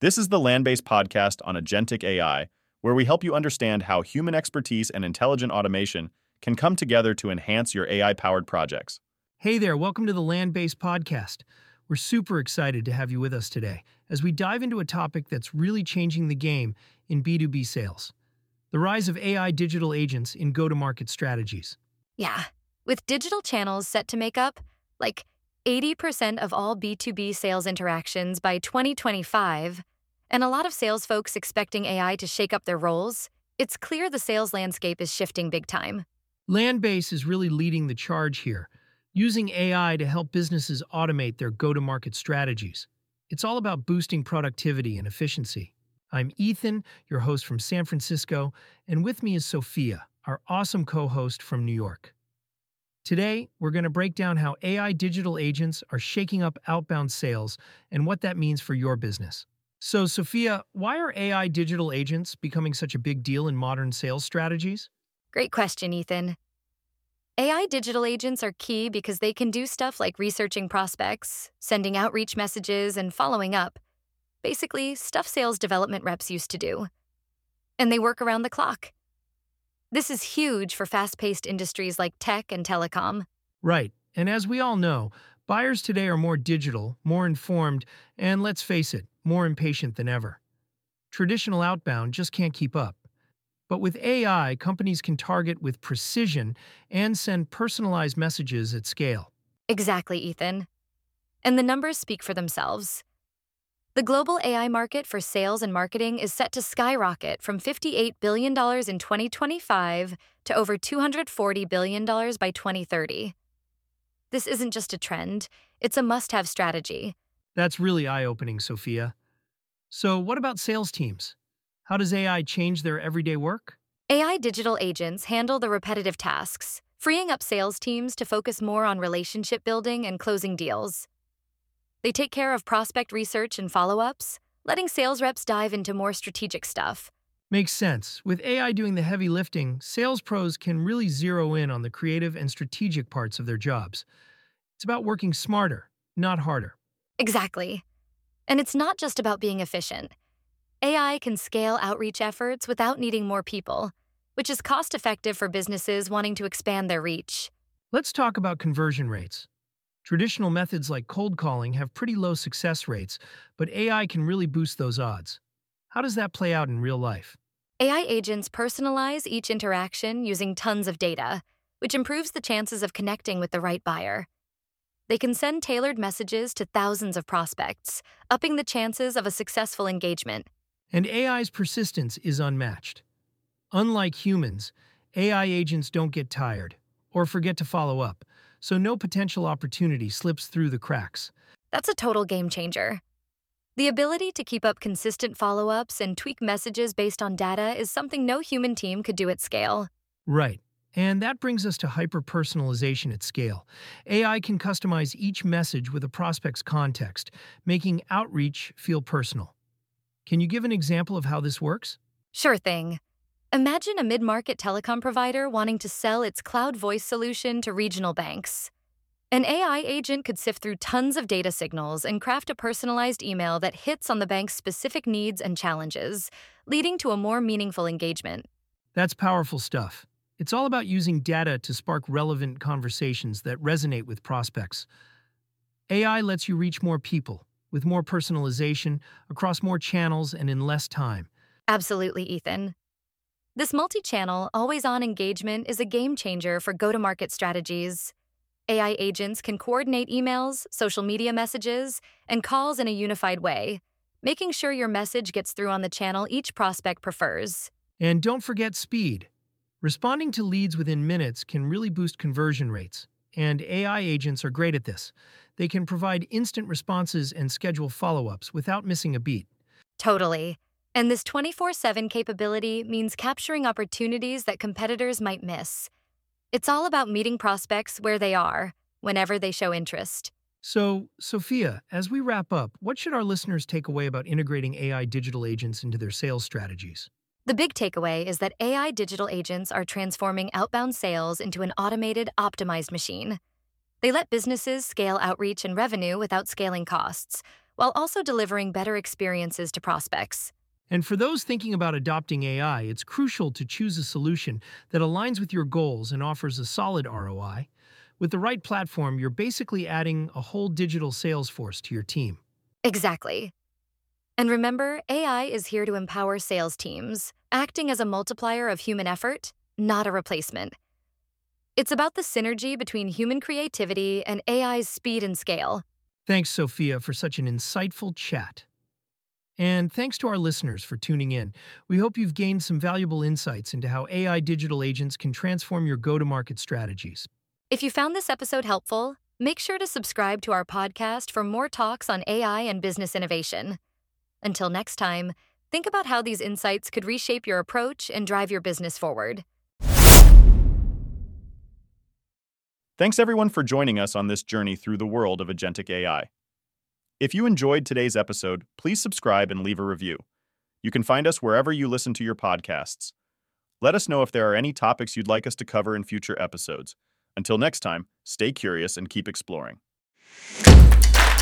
This is the Land-Based podcast on agentic AI, where we help you understand how human expertise and intelligent automation can come together to enhance your AI-powered projects. Hey there, welcome to the Land-Based Podcast. We're super excited to have you with us today as we dive into a topic that's really changing the game in B2B sales: the rise of AI digital agents in go-to-market strategies. Yeah, with digital channels set to make up, 80% of all B2B sales interactions by 2025, and a lot of sales folks expecting AI to shake up their roles, it's clear the sales landscape is shifting big time. Landbase is really leading the charge here, using AI to help businesses automate their go-to-market strategies. It's all about boosting productivity and efficiency. I'm Ethan, your host from San Francisco, and with me is Sophia, our awesome co-host from New York. Today, we're going to break down how AI digital agents are shaking up outbound sales and what that means for your business. So, Sophia, why are AI digital agents becoming such a big deal in modern sales strategies? Great question, Ethan. AI digital agents are key because they can do stuff like researching prospects, sending outreach messages, and following up. Basically, stuff sales development reps used to do. And they work around the clock. This is huge for fast-paced industries like tech and telecom. Right, and as we all know, buyers today are more digital, more informed, and let's face it, more impatient than ever. Traditional outbound just can't keep up. But with AI, companies can target with precision and send personalized messages at scale. Exactly, Ethan. And the numbers speak for themselves. The global AI market for sales and marketing is set to skyrocket from $58 billion in 2025 to over $240 billion by 2030. This isn't just a trend, it's a must-have strategy. That's really eye-opening, Sophia. So what about sales teams? How does AI change their everyday work? AI digital agents handle the repetitive tasks, freeing up sales teams to focus more on relationship building and closing deals. They take care of prospect research and follow-ups, letting sales reps dive into more strategic stuff. Makes sense. With AI doing the heavy lifting, sales pros can really zero in on the creative and strategic parts of their jobs. It's about working smarter, not harder. Exactly. And it's not just about being efficient. AI can scale outreach efforts without needing more people, which is cost-effective for businesses wanting to expand their reach. Let's talk about conversion rates. Traditional methods like cold calling have pretty low success rates, but AI can really boost those odds. How does that play out in real life? AI agents personalize each interaction using tons of data, which improves the chances of connecting with the right buyer. They can send tailored messages to thousands of prospects, upping the chances of a successful engagement. And AI's persistence is unmatched. Unlike humans, AI agents don't get tired or forget to follow up, so no potential opportunity slips through the cracks. That's a total game changer. The ability to keep up consistent follow-ups and tweak messages based on data is something no human team could do at scale. Right. And that brings us to hyper-personalization at scale. AI can customize each message with a prospect's context, making outreach feel personal. Can you give an example of how this works? Sure thing. Imagine a mid-market telecom provider wanting to sell its cloud voice solution to regional banks. An AI agent could sift through tons of data signals and craft a personalized email that hits on the bank's specific needs and challenges, leading to a more meaningful engagement. That's powerful stuff. It's all about using data to spark relevant conversations that resonate with prospects. AI lets you reach more people, with more personalization, across more channels, and in less time. Absolutely, Ethan. This multi-channel, always-on engagement is a game-changer for go-to-market strategies. AI agents can coordinate emails, social media messages, and calls in a unified way, making sure your message gets through on the channel each prospect prefers. And don't forget speed. Responding to leads within minutes can really boost conversion rates, and AI agents are great at this. They can provide instant responses and schedule follow-ups without missing a beat. Totally. And this 24/7 capability means capturing opportunities that competitors might miss. It's all about meeting prospects where they are, whenever they show interest. So, Sophia, as we wrap up, what should our listeners take away about integrating AI digital agents into their sales strategies? The big takeaway is that AI digital agents are transforming outbound sales into an automated, optimized machine. They let businesses scale outreach and revenue without scaling costs, while also delivering better experiences to prospects. And for those thinking about adopting AI, it's crucial to choose a solution that aligns with your goals and offers a solid ROI. With the right platform, you're basically adding a whole digital sales force to your team. Exactly. And remember, AI is here to empower sales teams, acting as a multiplier of human effort, not a replacement. It's about the synergy between human creativity and AI's speed and scale. Thanks, Sophia, for such an insightful chat. And thanks to our listeners for tuning in. We hope you've gained some valuable insights into how AI digital agents can transform your go-to-market strategies. If you found this episode helpful, make sure to subscribe to our podcast for more talks on AI and business innovation. Until next time, think about how these insights could reshape your approach and drive your business forward. Thanks everyone for joining us on this journey through the world of agentic AI. If you enjoyed today's episode, please subscribe and leave a review. You can find us wherever you listen to your podcasts. Let us know if there are any topics you'd like us to cover in future episodes. Until next time, stay curious and keep exploring.